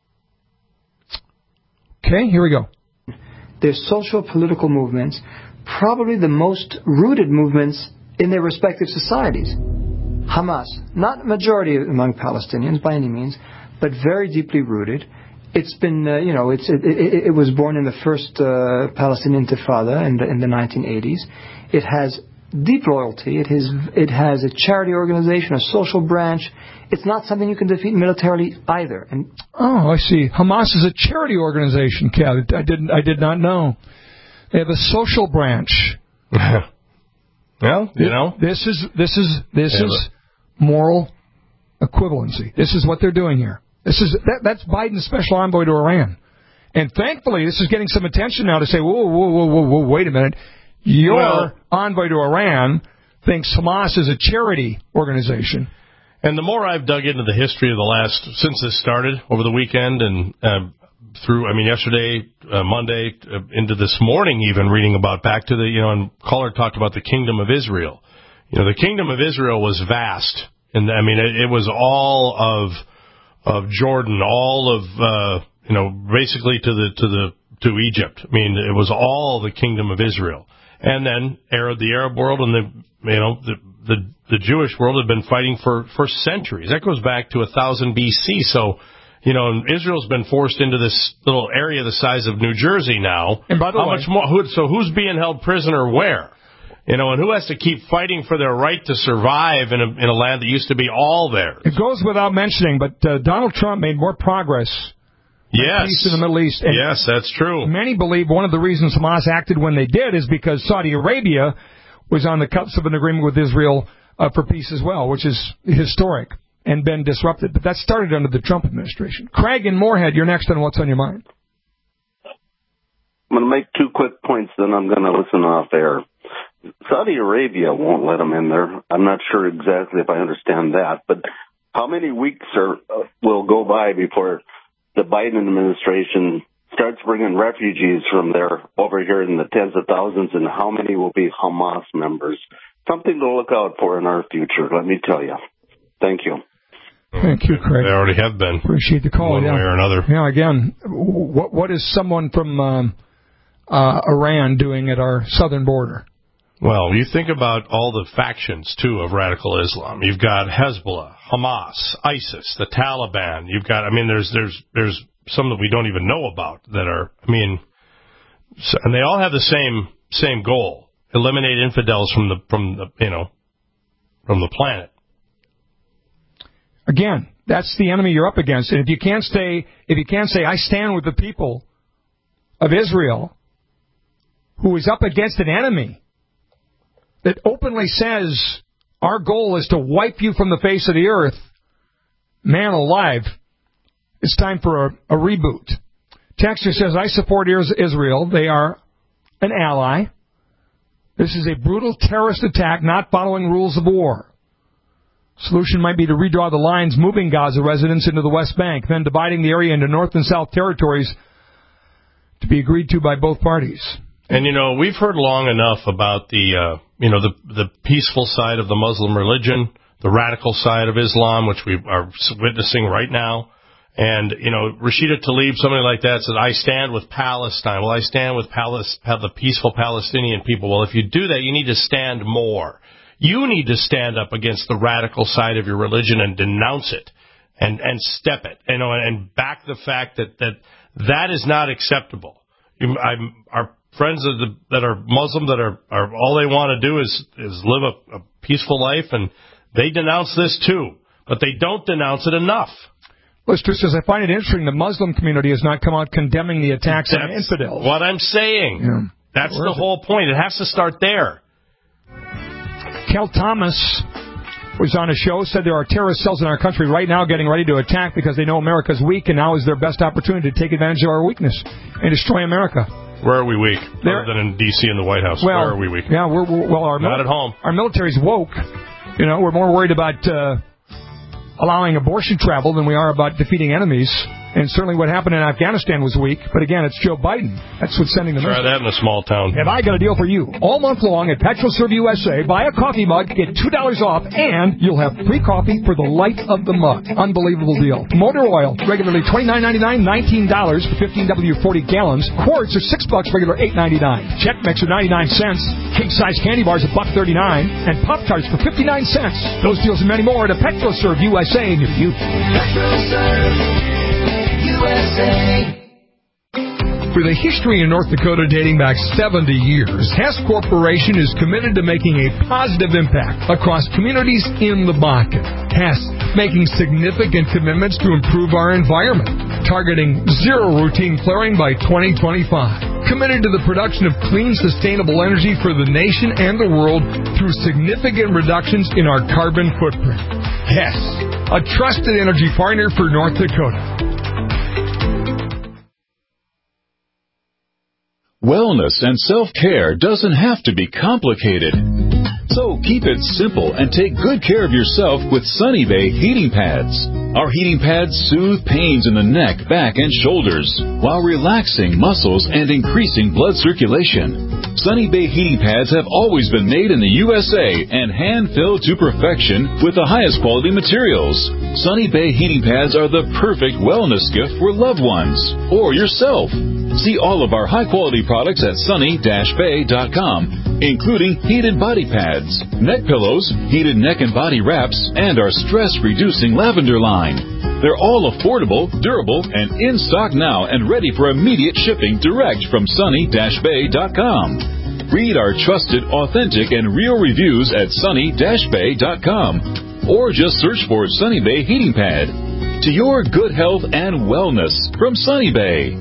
Okay, here we go. They're social political movements, probably the most rooted movements in their respective societies. Hamas, not a majority among Palestinians by any means, but very deeply rooted. It's been, uh, you know, it's, it, it, it was born in the first uh, Palestinian Intifada in the, in the nineteen eighties. It has deep loyalty. It has, it has a charity organization, a social branch. It's not something you can defeat militarily either. And oh, I see. Hamas is a charity organization, Kat. I didn't, I did not know. They have a social branch. Well, you know, this is this is this yeah, is moral equivalency. This is what they're doing here. This is that, that's Biden's special envoy to Iran, and thankfully, this is getting some attention now to say, whoa, whoa, whoa, whoa, whoa, wait a minute, your well, envoy to Iran thinks Hamas is a charity organization. And the more I've dug into the history of the last since this started over the weekend and uh, through, I mean, yesterday, uh, Monday, uh, into this morning even, reading about back to the, you know, and caller talked about the Kingdom of Israel. You know, the Kingdom of Israel was vast. And, I mean, it, it was all of of Jordan, all of, uh, you know, basically to the, to the, to Egypt. I mean, it was all the Kingdom of Israel. And then Arab, the Arab world and the, you know, the, the, the Jewish world had been fighting for, for centuries. That goes back to one thousand B C. So, you know, Israel's been forced into this little area the size of New Jersey now. And by the How way, much more? Who, so who's being held prisoner where? You know, and who has to keep fighting for their right to survive in a, in a land that used to be all theirs? It goes without mentioning, but uh, Donald Trump made more progress yes. peace in the Middle East. And yes, that's true. Many believe one of the reasons Hamas acted when they did is because Saudi Arabia was on the cusp of an agreement with Israel uh, for peace as well, which is historic and been disrupted. But that started under the Trump administration. Craig and Moorhead, you're next on What's on Your Mind. I'm going to make two quick points, then I'm going to listen off air. Saudi Arabia won't let them in there. I'm not sure exactly if I understand that, but how many weeks are, uh, will go by before the Biden administration starts bringing refugees from there over here in the tens of thousands, and how many will be Hamas members? Something to look out for in our future, let me tell you. Thank you. Thank you, Craig. They already have been. Appreciate the call. One yeah. way or another. Yeah, again, what what is someone from um, uh, Iran doing at our southern border? Well, you think about all the factions, too, of radical Islam. You've got Hezbollah, Hamas, ISIS, the Taliban. You've got, I mean, there's there's there's some that we don't even know about that are, I mean, so, and they all have the same same goal: eliminate infidels from the from the you know from the planet. Again, that's the enemy you're up against, and if you can't stay, if you can't say, I stand with the people of Israel, who is up against an enemy that openly says, our goal is to wipe you from the face of the earth, man alive, it's time for a, a reboot. Texter says, I support Israel. They are an ally. This is a brutal terrorist attack not following rules of war. Solution might be to redraw the lines, moving Gaza residents into the West Bank, then dividing the area into North and South territories to be agreed to by both parties. And, you know, we've heard long enough about the, uh, you know, the the peaceful side of the Muslim religion, the radical side of Islam, which we are witnessing right now. And, you know, Rashida Tlaib, somebody like that, said, I stand with Palestine. Well, I stand with Palis- the peaceful Palestinian people. Well, if you do that, you need to stand more. You need to stand up against the radical side of your religion and denounce it and, and step it, you know, and back the fact that that, that is not acceptable. You, I'm, our friends that, the, that are Muslim, that are, are all they want to do is, is live a, a peaceful life, and they denounce this too, but they don't denounce it enough. Lister says, I find it interesting the Muslim community has not come out condemning the attacks That's on infidels. What I'm saying. Yeah. That's Where the is whole it? point. It has to start there. Kel Thomas was on a show, said there are terrorist cells in our country right now getting ready to attack because they know America's weak, and now is their best opportunity to take advantage of our weakness and destroy America. Where are we weak? There, Other than in D C and the White House. Well, Where are we weak? Yeah, we're, we're well. Our not mil- at home. Our military's woke. You know, we're more worried about uh, allowing abortion travel than we are about defeating enemies. And certainly what happened in Afghanistan was weak. But again, it's Joe Biden. That's what's sending the message. Try that in a small town. Have I got a deal for you? All month long at PetroServe U S A, buy a coffee mug, get two dollars off, and you'll have free coffee for the life of the mug. Unbelievable deal. Motor oil, regularly twenty-nine ninety-nine, nineteen dollars for fifteen W forty gallons. Quarts are six bucks, regular eight ninety-nine. Check mix are ninety-nine cents. King-size candy bars a buck thirty-nine. And Pop-Tarts for fifty-nine cents. Those deals and many more at a PetroServe U S A near you. PetroServe U S A. For the history in North Dakota dating back seventy years, Hess Corporation is committed to making a positive impact across communities in the Bakken. Hess making significant commitments to improve our environment, targeting zero routine flaring by twenty twenty-five. Committed to the production of clean, sustainable energy for the nation and the world through significant reductions in our carbon footprint. Hess, a trusted energy partner for North Dakota. Wellness and self-care doesn't have to be complicated. So keep it simple and take good care of yourself with Sunny Bay heating pads. Our heating pads soothe pains in the neck, back, and shoulders while relaxing muscles and increasing blood circulation. Sunny Bay heating pads have always been made in the U S A and hand-filled to perfection with the highest quality materials. Sunny Bay heating pads are the perfect wellness gift for loved ones or yourself. See all of our high-quality products at sunny dash bay dot com, including heated body pads, neck pillows, heated neck and body wraps, and our stress-reducing lavender line. They're all affordable, durable, and in stock now and ready for immediate shipping direct from sunny dash bay dot com. Read our trusted, authentic, and real reviews at sunny dash bay dot com or just search for Sunny Bay Heating Pad. To your good health and wellness from Sunny Bay.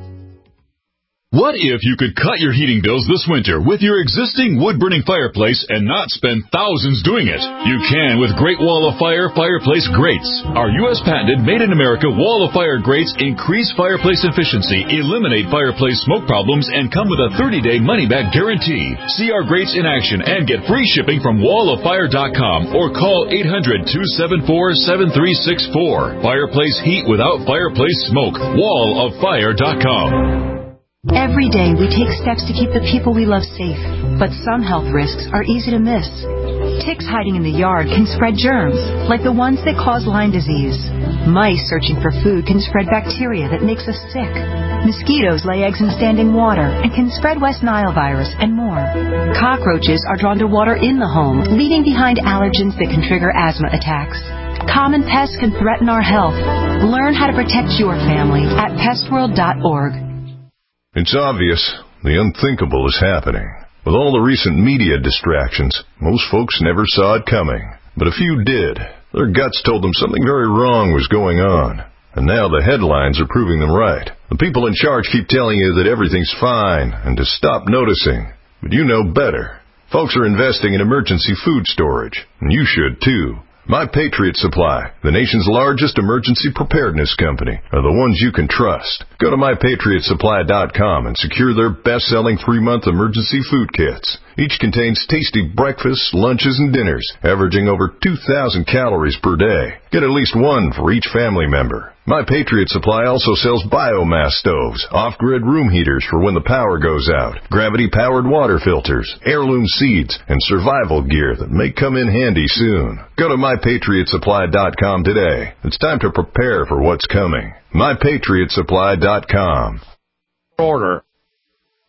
What if you could cut your heating bills this winter with your existing wood-burning fireplace and not spend thousands doing it? You can with Great Wall of Fire Fireplace Grates. Our U S patented made-in-America Wall of Fire grates increase fireplace efficiency, eliminate fireplace smoke problems, and come with a thirty-day money-back guarantee. See our grates in action and get free shipping from wall of fire dot com or call eight hundred, two seven four, seven three six four. Fireplace heat without fireplace smoke. wall of fire dot com. Every day we take steps to keep the people we love safe, but some health risks are easy to miss. Ticks hiding in the yard can spread germs, like the ones that cause Lyme disease. Mice searching for food can spread bacteria that makes us sick. Mosquitoes lay eggs in standing water and can spread West Nile virus and more. Cockroaches are drawn to water in the home, leaving behind allergens that can trigger asthma attacks. Common pests can threaten our health. Learn how to protect your family at pest world dot org. It's obvious the unthinkable is happening. With all the recent media distractions, most folks never saw it coming. But a few did. Their guts told them something very wrong was going on. And now the headlines are proving them right. The people in charge keep telling you that everything's fine and to stop noticing. But you know better. Folks are investing in emergency food storage, and you should too. My Patriot Supply, the nation's largest emergency preparedness company, are the ones you can trust. Go to my patriot supply dot com and secure their best-selling three-month emergency food kits. Each contains tasty breakfasts, lunches, and dinners, averaging over two thousand calories per day. Get at least one for each family member. My Patriot Supply also sells biomass stoves, off-grid room heaters for when the power goes out, gravity-powered water filters, heirloom seeds, and survival gear that may come in handy soon. Go to my patriot supply dot com today. It's time to prepare for what's coming. my patriot supply dot com. Order.